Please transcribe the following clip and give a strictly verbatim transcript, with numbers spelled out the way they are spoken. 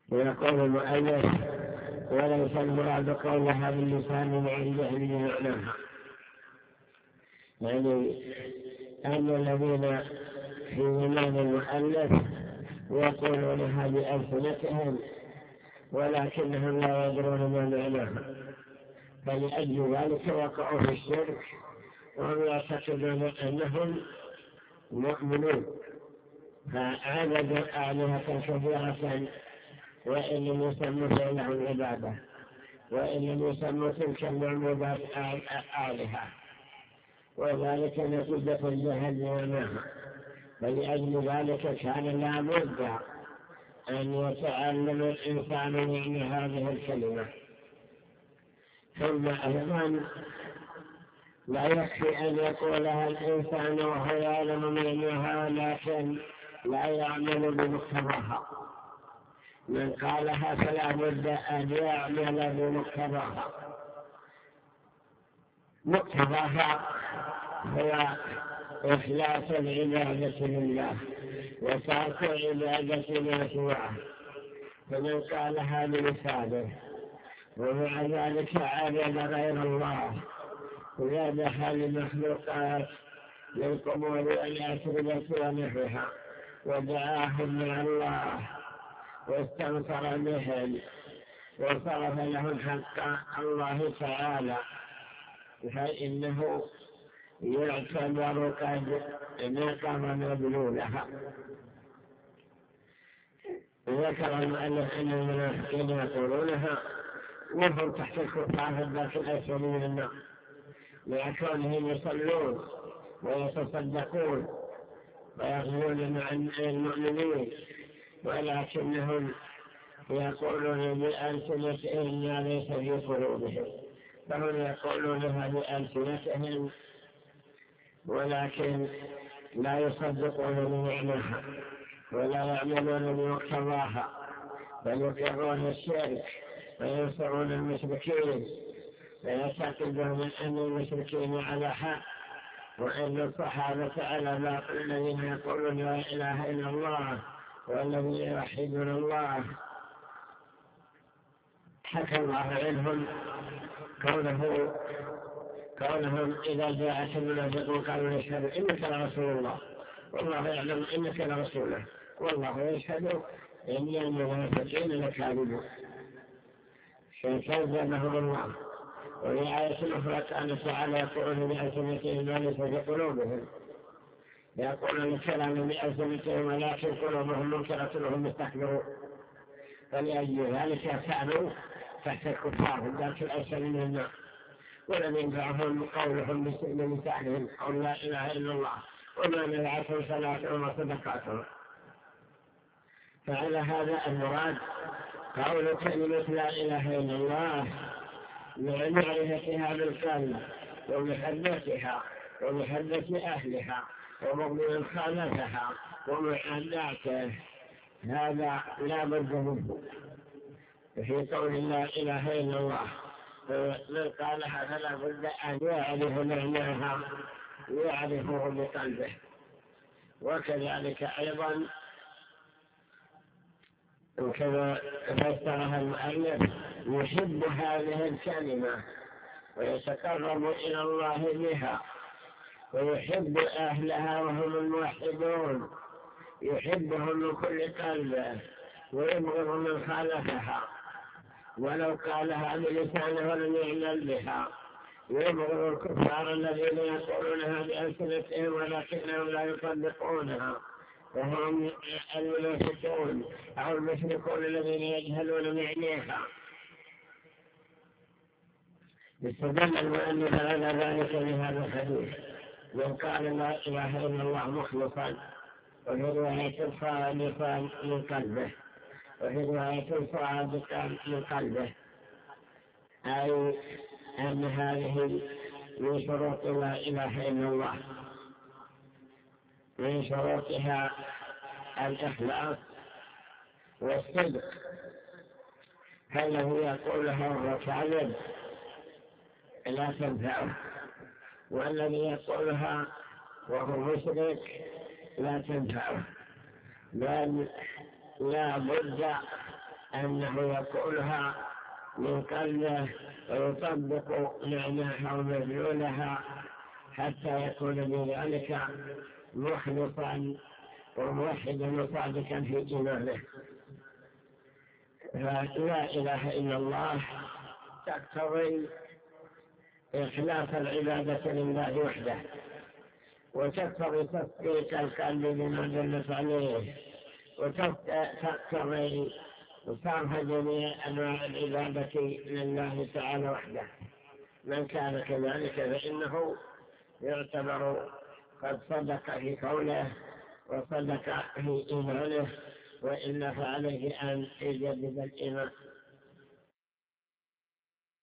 ويقول المؤلف وليس المراد قولها باللسان عند أهل معناها، يعني أن الذين في زمان المؤلف يقولونها بألسنتهم ولكنهم لا يدرون ما معناها، فلأجل ذلك وقعوا في الشرك وهم يعتقدون أنهم مؤمنون، فعبدوا آلهة كثيرة وإن لم يسموا لهم عبادة، وإن لم يسموا تلك المعبودات آلهة، وذلك نتيجة الجهل بمعناها. فلأجل ذلك كان لا بد أن يتعلم الإنسان معنى هذه الكلمة. ثم أيضا لا يكفي أن يقولها الإنسان وهو يعلم معناها لكن لا يعمل بمقتضاها. من قالها فلا بد أن يعمل بمقتضاها. مقتضاها هو إخلاص العبادة لله وترك عبادة ما سواه، فمن قالها بلسانه ومع ذلك عبد غير الله وذبح للمخلوقات للقبور والأتربة ونحوها ودعاهم مع الله واستنصر بهم وصرف لهم حق الله تعالى، فإنه يعتبر قد نقض مدلولها. ذكر المؤلف أن المنافقين يقولونها وهم تحت الكفار في الدرك الأسفل من النار، لكونهم يصلون ويتصدقون ويغزون مع المؤمنين، ولكنهم يقولون بألسنتهم ما ليس في قلوبهم، فهم يقولونها بألسنتهم ولكن لا يصدقون بمعناها ولا يعملون بمقتضاها، بل يقرون الشرك وينصرون المشركين ويعتقدون أن المشركين على حق وأن الصحابة على باطل الذين يقولون لا إله إلا الله والذين يوحدون الله. حكى الله عنهم كونه كونهم إذا جاءت المنافقون قالوا نشهد إنك لرسول الله والله يعلم إنك لرسوله والله يشهد إن المنافقين لكاذبون، فكذبهم الله. وفي آية أخرى كان تعالى يقولون بألسنتهم ما ليس في قلوبهم، يقولون الكلام بألسنتهم ولكن قلوبهم منكرة وهم مستكبرون، فلأجل ذلك كانوا تحت الكفار في الدرك الأسفل من النار، ولم ينفعهم قولهم بلسانهم قول لا إله إلا الله وما منعتهم صلاتهم وصدقاتهم. فعلى هذا المراد قول كلمة لا إله إلا الله مع معرفتها بالقلب ومحبتها ومحبة أهلها وبغض من خالفها ومعاداته، هذا لا بد منه في قول لا إله إلا الله. من قالها فلا بد أن يعرف معناها يعرفه بقلبه. وكذلك أيضا كما فسرها المؤلف يحب هذه الكلمة ويتقرب إلى الله بها ويحب أهلها وهم الموحدون، يحبهم من كل قلبه ويبغض من خالفها ولو قالها بلسانه ولم يعمل بها، يبغض الكفار الذين يقولونها بألسنتهم ولكنهم لا يصدقونها وهم المنافقون أو المشركون الذين يجهلون معناها. استدل المؤلف على ذلك بهذا الحديث، من قال لا إله إلا الله مخلصا، وفي رواية صادقا من قلبه، وفي رواية صادقا من قلبه، أي أن هذه من شروط لا إله إلا الله، من شروطها الإخلاص والصدق. فالذي يقولها وهو كاذب لا تنفعه، والذي يقولها وهو مشرك لا تنفعه، بل لا بد أنه يقولها من قلبه ويطبق معناها ومدلولها حتى يكون بذلك مخلصا وموحدا صادقا في إيمانه. فلا إله إلا الله تقتضي إخلاص العبادة لله وحده، وتقتضي تصديق القلب بما دلت عليه، وتقتضي صرف جميع أنواع العبادة لله تعالى وحده. من كان كذلك فإنه يعتبر قد صدق في قوله وصدق في إيمانه، وإلا فعليه أن يجدد الإيمان.